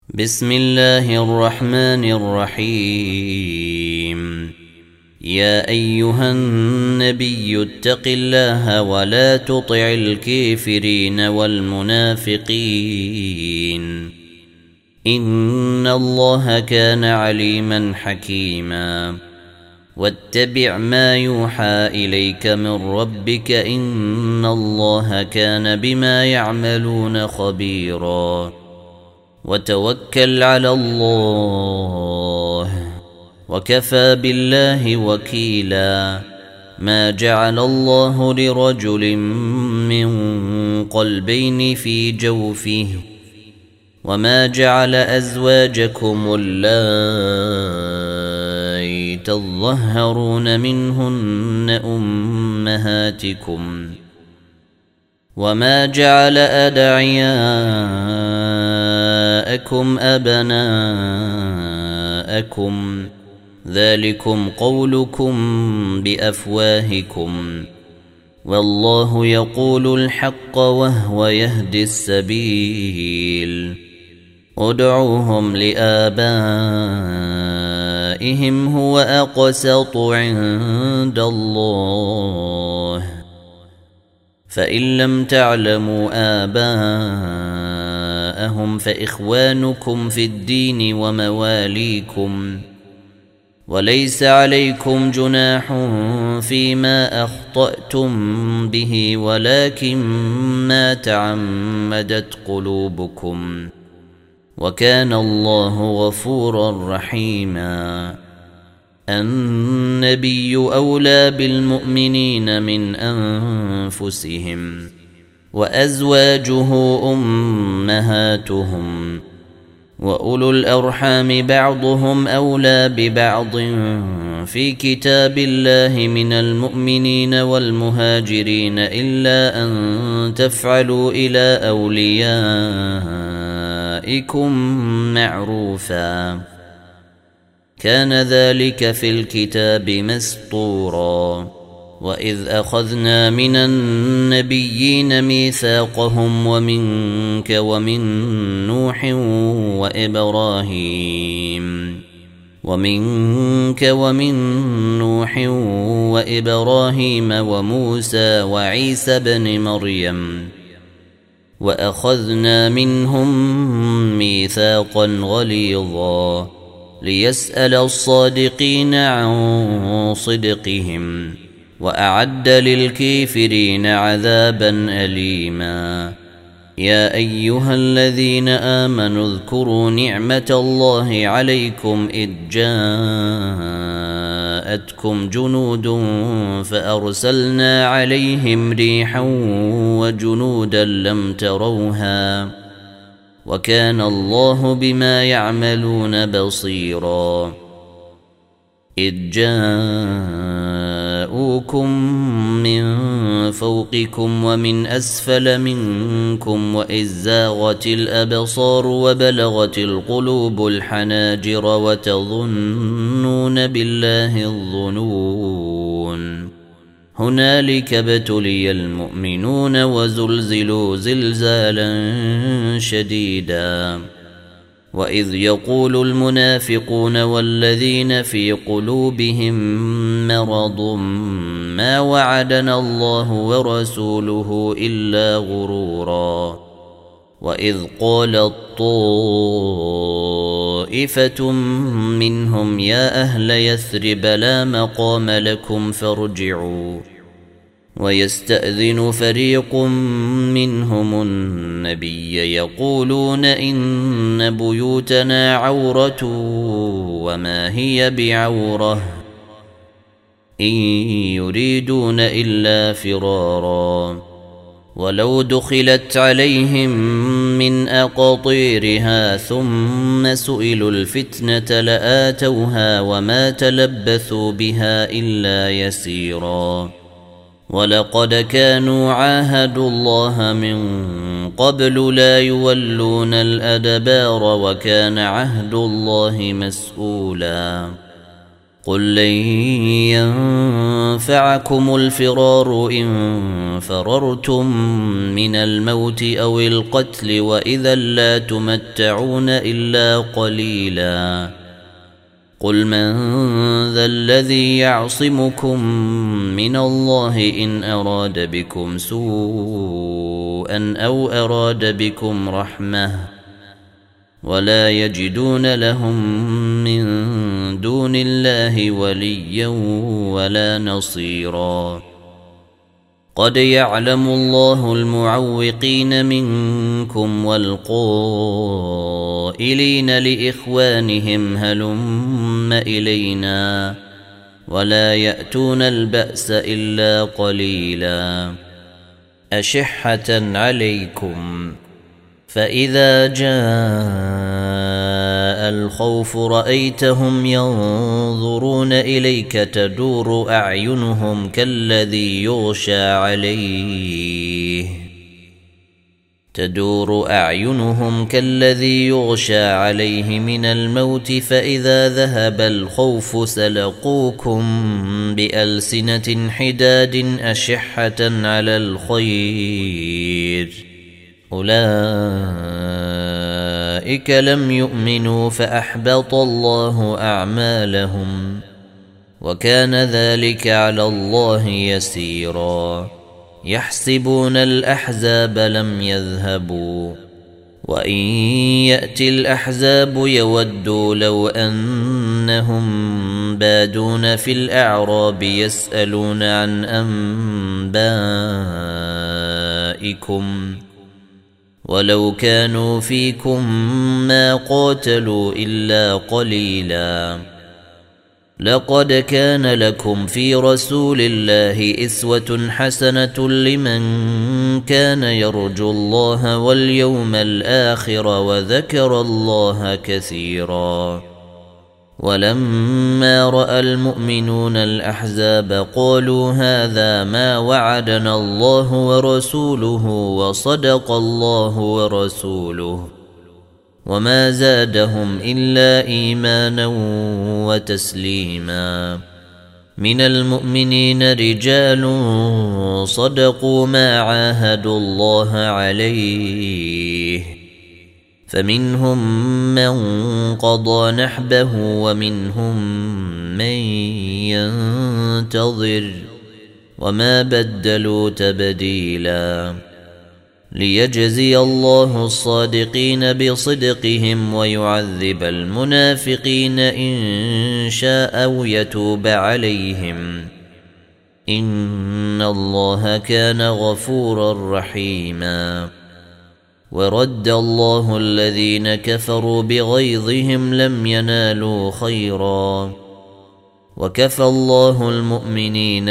بسم الله الرحمن الرحيم. يا أيها النبي اتق الله ولا تطع الكافرين والمنافقين إن الله كان عليما حكيما. واتبع ما يوحى إليك من ربك إن الله كان بما يعملون خبيرا. وتوكل على الله وكفى بالله وكيلا. ما جعل الله لرجل من قلبين في جوفه وما جعل أزواجكم اللائي تظهرون منهن أمهاتكم وما جعل أدعياءكم أبناءكم ذلكم قولكم بأفواهكم والله يقول الحق وهو يهدي السبيل. ادعوهم لآبائهم هو أقسط عند الله فإن لم تعلموا آباءهم فإخوانكم في الدين ومواليكم وليس عليكم جناح فيما أخطأتم به ولكن ما تعمدت قلوبكم وكان الله غفورا رحيما. النبي أولى بالمؤمنين من أنفسهم وأزواجه أمهاتهم وأولو الأرحام بعضهم أولى ببعض في كتاب الله من المؤمنين والمهاجرين إلا أن تفعلوا إلى أوليائكم معروفا كان ذلك في الكتاب مسطورا. وإذ أخذنا من النبيين ميثاقهم ومنك ومن نوح وإبراهيم وموسى وعيسى بن مريم وأخذنا منهم ميثاقا غليظا ليسأل الصادقين عن صدقهم وأعد للكافرين عذابا أليما. يا أيها الذين آمنوا اذكروا نعمة الله عليكم إذ جاءتكم جنود فأرسلنا عليهم ريحا وجنودا لم تروها وكان الله بما يعملون بصيرا. إذ جاءوكم من فوقكم ومن أسفل منكم وإذ زاغت الأبصار وبلغت القلوب الحناجر وتظنون بالله الظنون هنالك ابتلي المؤمنون وزلزلوا زلزالا شديدا. وإذ يقول المنافقون والذين في قلوبهم مرض ما وعدنا الله ورسوله إلا غرورا. وإذ قالت طائفة منهم يا أهل يثرب لا مقام لكم فارجعوا ويستأذن فريق منهم النبي يقولون إن بيوتنا عورة وما هي بعورة إن يريدون إلا فرارا ولو دخلت عليهم من أقاطيرها ثم سئلوا الفتنة لآتوها وما تلبثوا بها إلا يسيرا. ولقد كانوا عاهدوا الله من قبل لا يولون الأدبار وكان عهد الله مسؤولا. قل لن ينفعكم الفرار إن فررتم من الموت أو القتل وإذا لا تمتعون إلا قليلا قل من ذا الذي يعصمكم من الله إن أراد بكم سوءا أو أراد بكم رحمة ولا يجدون لهم من دون الله وليا ولا نصيرا قد يعلم الله المعوقين منكم والقائلين لإخوانهم هلم إلينا ولا يأتون البأس إلا قليلا أشحة عليكم فإذا جاء الخوف رأيتهم ينظرون إليك تدور أعينهم كالذي يغشى عليه من الموت فإذا ذهب الخوف سلقوكم بألسنة حداد أشحة على الخير أولئك لم يؤمنوا فأحبط الله أعمالهم وكان ذلك على الله يسيرا يحسبون الأحزاب لم يذهبوا وإن يأتي الأحزاب يودوا لو أنهم بادون في الأعراب يسألون عن أنبائكم ولو كانوا فيكم ما قاتلوا إلا قليلا لقد كان لكم في رسول الله إسوة حسنة لمن كان يرجو الله واليوم الآخر وذكر الله كثيرا ولما رأى المؤمنون الأحزاب قالوا هذا ما وعدنا الله ورسوله وصدق الله ورسوله وما زادهم إلا إيمانا وتسليما من المؤمنين رجال صدقوا ما عاهدوا الله عليه فمنهم من قضى نحبه ومنهم من ينتظر وما بدلوا تبديلا ليجزي الله الصادقين بصدقهم ويعذب المنافقين إن شاء أو يتوب عليهم إن الله كان غفورا رحيما ورد الله الذين كفروا بغيظهم لم ينالوا خيرا وكفى الله المؤمنين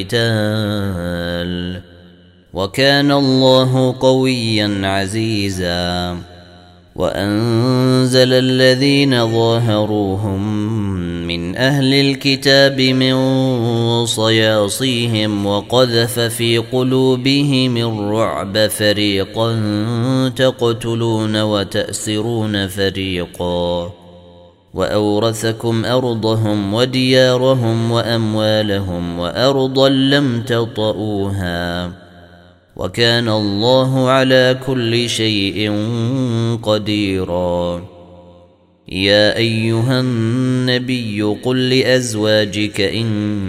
القتال وكان الله قويا عزيزا وأنزل الذين ظاهروهم من أهل الكتاب من صياصيهم وقذف في قلوبهم الرعب فريقا تقتلون وتأسرون فريقا وأورثكم أرضهم وديارهم وأموالهم وأرضا لم تطئوها وكان الله على كل شيء قديرا يا أيها النبي قل لأزواجك إن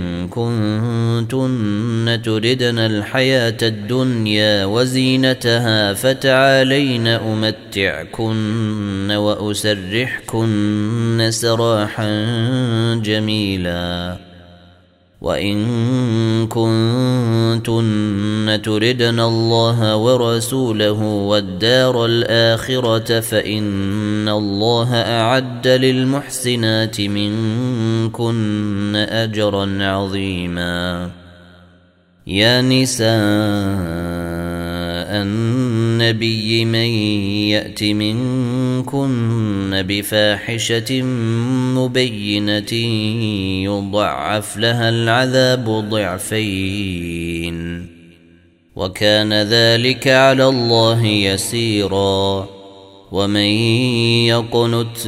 كنتن تردن الحياة الدنيا وزينتها فتعالين أمتعكن وأسرحكن سراحا جميلا وإن كنتن تردن الله ورسوله والدار الآخرة فإن الله أعد للمحسنات منكن أجرا عظيما يا نساء النبي من يأت منكن بفاحشة مبينة يضعف لها العذاب ضعفين وكان ذلك على الله يسيرا ومن يقنت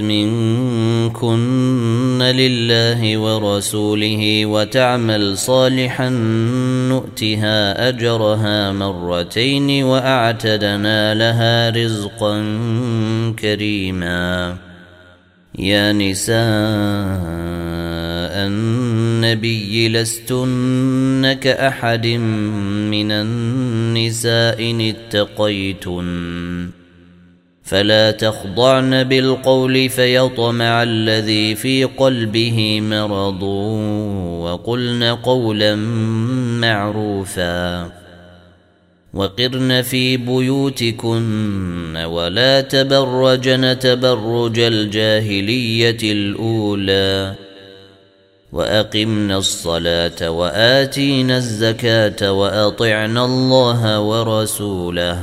منكن لله ورسوله وتعمل صالحا نؤتها أجرها مرتين وأعتدنا لها رزقا كريما. يا نساء النبي لستن كأحد من النساء إن اتقيتن فلا تخضعن بالقول فيطمع الذي في قلبه مرض وقلن قولا معروفا وقرن في بيوتكن ولا تبرجن تبرج الجاهلية الأولى وأقمنا الصلاة وآتينا الزكاة وأطعنا الله ورسوله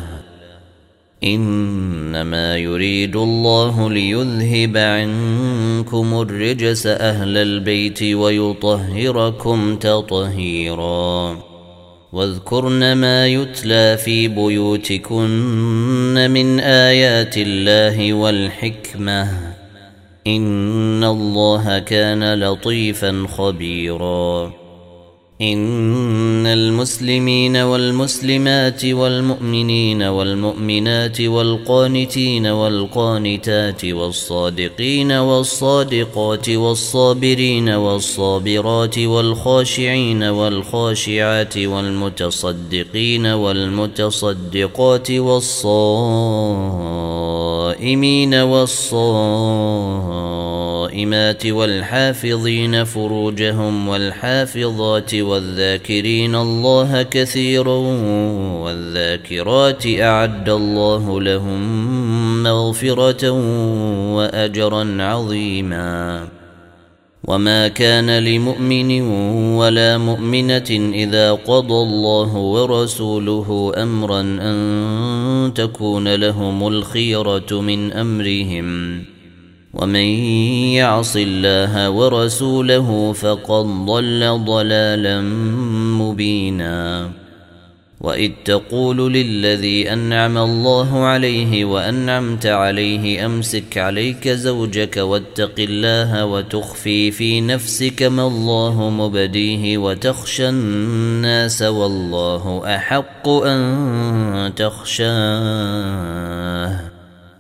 إنما يريد الله ليذهب عنكم الرجس أهل البيت ويطهركم تطهيرا. واذكرن ما يتلى في بيوتكن من آيات الله والحكمة إن الله كان لطيفا خبيرا. إن المسلمين والمسلمات والمؤمنين والمؤمنات والقانتين والقانتات والصادقين والصادقات والصابرين والصابرات والخاشعين والخاشعات والمتصدقين والمتصدقات والصائمين والصائمات والحافظين فروجهم والحافظات والذاكرين الله كثيرا والذاكرات أعد الله لهم مغفرة وأجرا عظيما. وما كان لمؤمن ولا مؤمنة إذا قضى الله ورسوله أمرا أن تكون لهم الخيرة من أمرهم ومن يعص الله ورسوله فقد ضل ضلالا مبينا. وإذ تقول للذي أنعم الله عليه وأنعمت عليه أمسك عليك زوجك واتق الله وتخفي في نفسك ما الله مبديه وتخشى الناس والله أحق أن تخشاه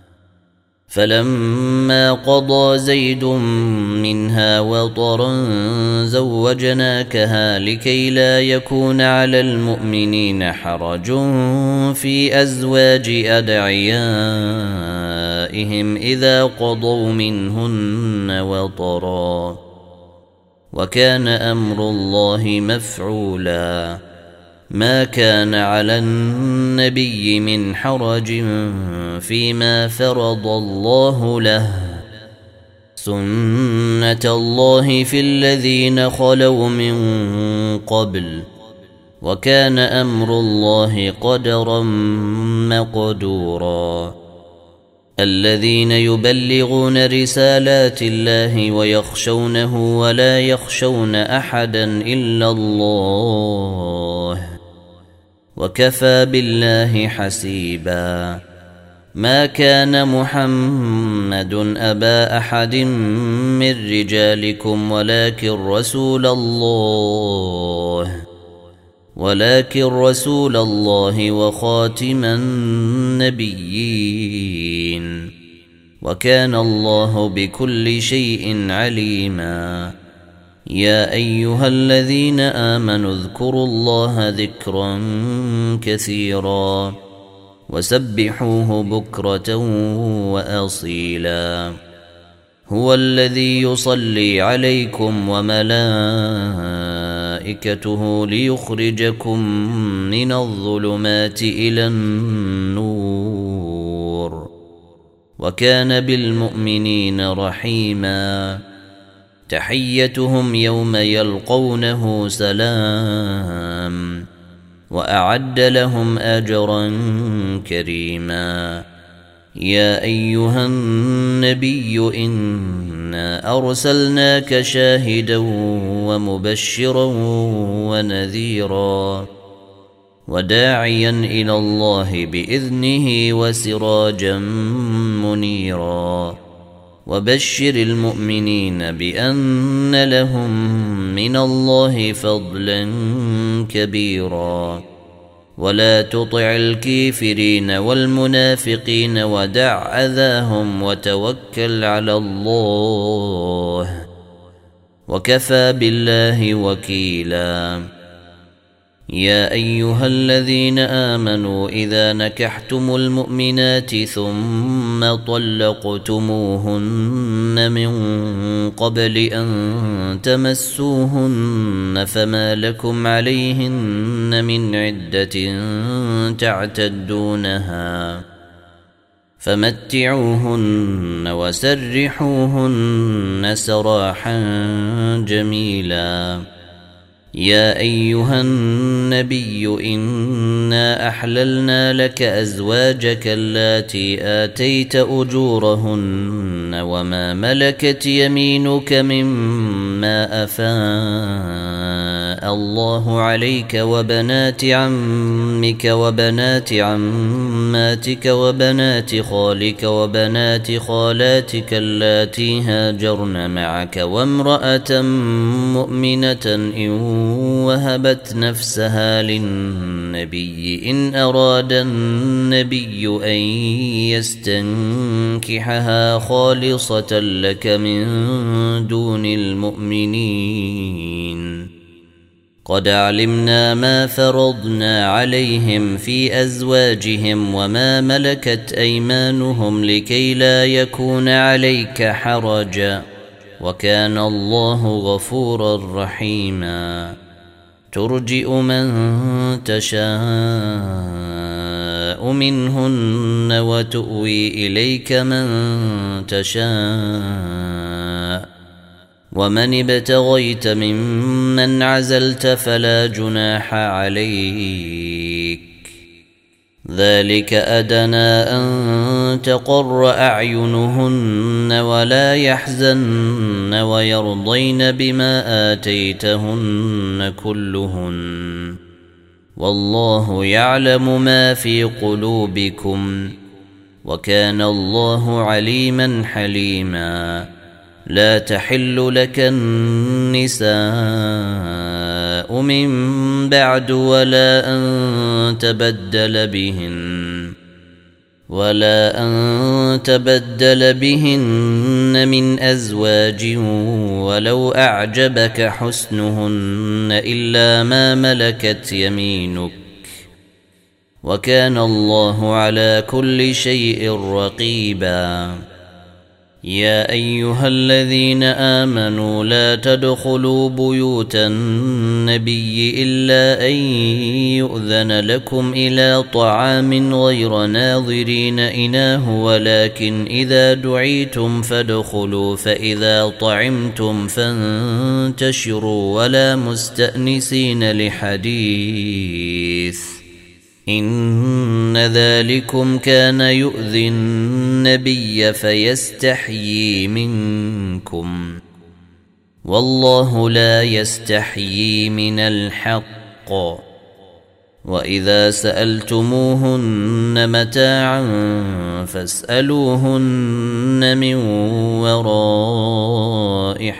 فلما قضى زيد منها وطرا زوجناكها لكي لا يكون على المؤمنين حرج في أزواج أدعيائهم إذا قضوا منهن وطرا وكان أمر الله مفعولا. ما كان على النبي من حرج فيما فرض الله له سنة الله في الذين خلوا من قبل وكان أمر الله قدرا مقدورا. الذين يبلغون رسالات الله ويخشونه ولا يخشون أحدا إلا الله وكفى بالله حسيبا. ما كان محمد أبا أحد من رجالكم ولكن رسول الله وخاتم النبيين وكان الله بكل شيء عليما. يا أيها الذين آمنوا اذكروا الله ذكرا كثيرا وسبحوه بكرة وأصيلا. هو الذي يصلي عليكم وملائكته ليخرجكم من الظلمات إلى النور وكان بالمؤمنين رحيما. تحيتهم يوم يلقونه سلام وأعد لهم أجرا كريما. يا أيها النبي إنا أرسلناك شاهدا ومبشرا ونذيرا وداعيا إلى الله بإذنه وسراجا منيرا وبشر المؤمنين بأن لهم من الله فضلا كبيرا ولا تطع الكافرين والمنافقين ودع أذاهم وتوكل على الله وكفى بالله وكيلا يا أيها الذين آمنوا إذا نكحتم المؤمنات ثم طلقتموهن من قبل أن تمسوهن فما لكم عليهن من عدة تعتدونها فمتعوهن وسرحوهن سراحا جميلا يا أيها النبي إنا أحللنا لك أزواجك اللاتي آتيت أجورهن وما ملكت يمينك مما أفاء الله عليك وبنات عمك وبنات عماتك وبنات خالك وبنات خالاتك اللاتي هاجرن معك وامرأة مؤمنة إن وهبت نفسها للنبي إن أراد النبي أن يستنكحها خالصة لك من دون المؤمنين قد علمنا ما فرضنا عليهم في أزواجهم وما ملكت أيمانهم لكي لا يكون عليك حرج وكان الله غفورا رحيما ترجئ من تشاء منهن وتؤوي إليك من تشاء ومن ابتغيت ممن عزلت فلا جناح عليك ذلك أدنى أن تقر أعينهن ولا يحزن ويرضين بما آتيتهن كلهن والله يعلم ما في قلوبكم وكان الله عليما حليما لا تحل لك النساء من بعد ولا أن تبدل بهن من أزواج ولو أعجبك حسنهن إلا ما ملكت يمينك وكان الله على كل شيء رقيبا يا أيها الذين آمنوا لا تدخلوا بيوت النبي إلا أن يؤذن لكم إلى طعام غير ناظرين إناه ولكن إذا دعيتم فادخلوا فإذا طعمتم فانتشروا ولا مستأنسين لحديث إن ذلكم كان يؤذي النبي فيستحيي منكم والله لا يستحيي من الحق وإذا سألتموهن متاعا فاسألوهن من وراء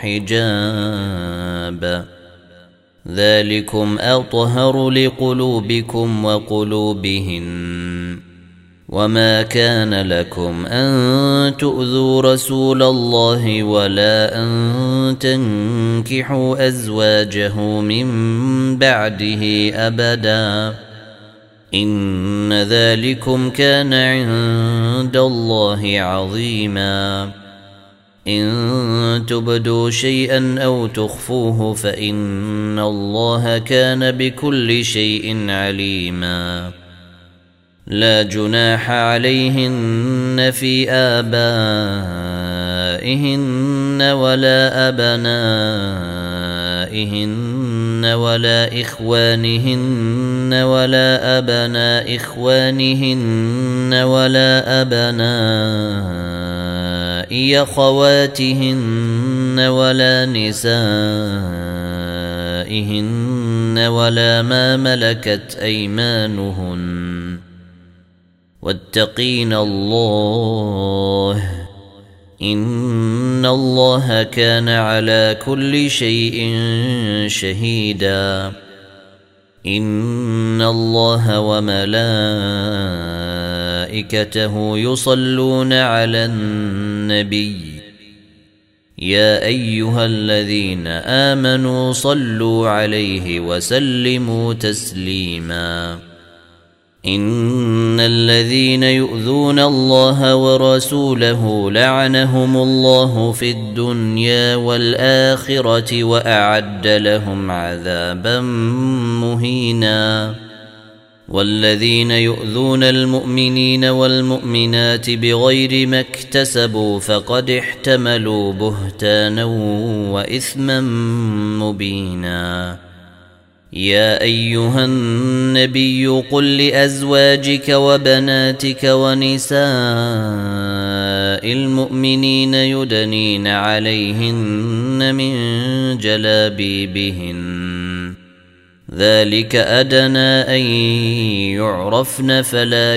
حجاب ذلكم أطهر لقلوبكم وقلوبهن وما كان لكم أن تؤذوا رسول الله ولا أن تنكحوا أزواجه من بعده أبدا إن ذلكم كان عند الله عظيما إن تبدوا شيئا أو تخفوه فإن الله كان بكل شيء عليما لا جناح عليهن في آبائهن ولا أبنائهن ولا إخوانهن ولا أبناء إخوانهن ولا أبناء خواتهن ولا نسائهن ولا ما ملكت أيمانهن واتقين الله إن الله كان على كل شيء شهيدا إن الله وملائكته يصلون على النبي يا أيها الذين آمنوا صلوا عليه وسلموا تسليما إن الذين يؤذون الله ورسوله لعنهم الله في الدنيا والآخرة وأعد لهم عذابا مهينا والذين يؤذون المؤمنين والمؤمنات بغير ما اكتسبوا فقد احتملوا بهتانا وإثما مبينا يا أيها النبي قل لأزواجك وبناتك ونساء المؤمنين يدنين عليهن من جلابيبهن ذلك أدنى أن يعرفن فلا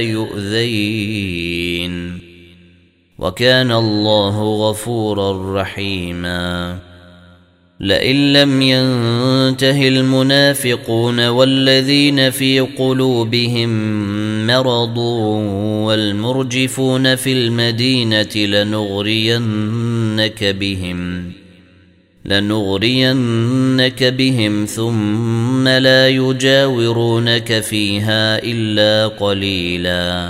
يؤذين وكان الله غفورا رحيما لئن لم ينته المنافقون والذين في قلوبهم مرض والمرجفون في المدينة لنغرينك بهم ثم لا يجاورونك فيها إلا قليلا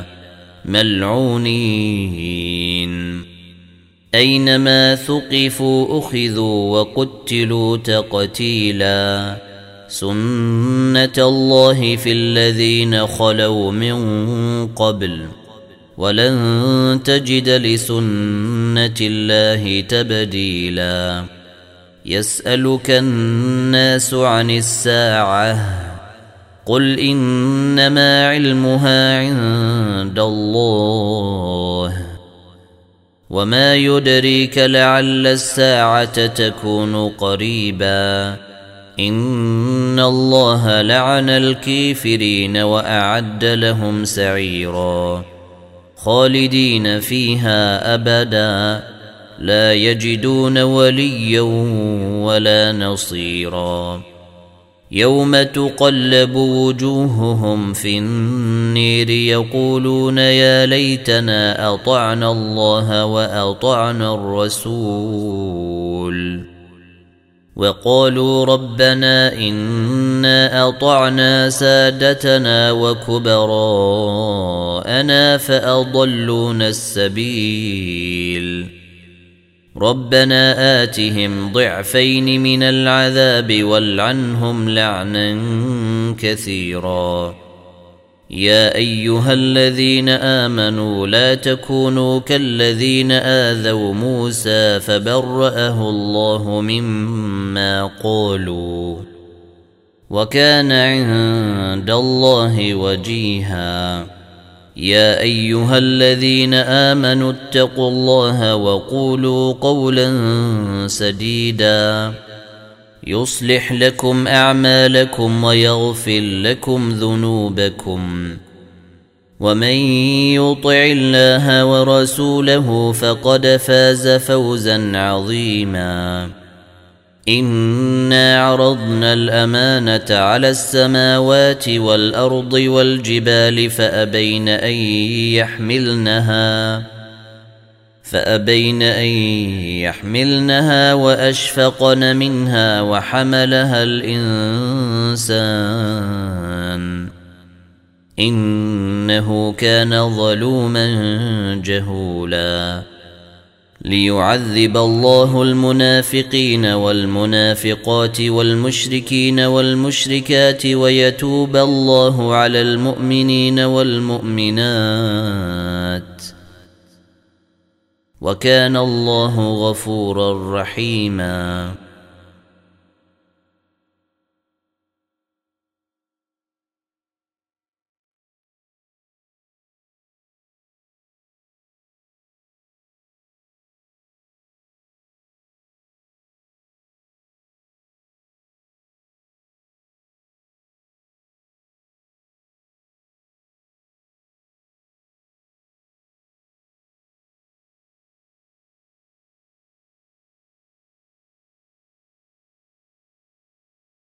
ملعونين أينما ثقفوا أخذوا وقتلوا تقتيلا سنة الله في الذين خلوا من قبل ولن تجد لسنة الله تبديلا يسألك الناس عن الساعة قل إنما علمها عند الله وما يدريك لعل الساعة تكون قريبا إن الله لعن الكافرين وأعد لهم سعيرا خالدين فيها أبدا لا يجدون وليا ولا نصيرا يوم تقلب وجوههم في النير يقولون يا ليتنا أطعنا الله وأطعنا الرسول وقالوا ربنا إنا أطعنا سادتنا وكبراءنا فأضلونا السبيل ربنا آتهم ضعفين من العذاب والعنهم لعنا كثيرا يا أيها الذين آمنوا لا تكونوا كالذين آذوا موسى فبرأه الله مما قالوا وكان عند الله وجيها يا أيها الذين آمنوا اتقوا الله وقولوا قولا سديدا يصلح لكم أعمالكم ويغفر لكم ذنوبكم ومن يطع الله ورسوله فقد فاز فوزا عظيما إنا عرضنا الأمانة على السماوات والأرض والجبال فأبين أن يحملنها وأشفقن منها وحملها الإنسان إنه كان ظلوما جهولا ليعذب الله المنافقين والمنافقات والمشركين والمشركات ويتوب الله على المؤمنين والمؤمنات وكان الله غفورا رحيما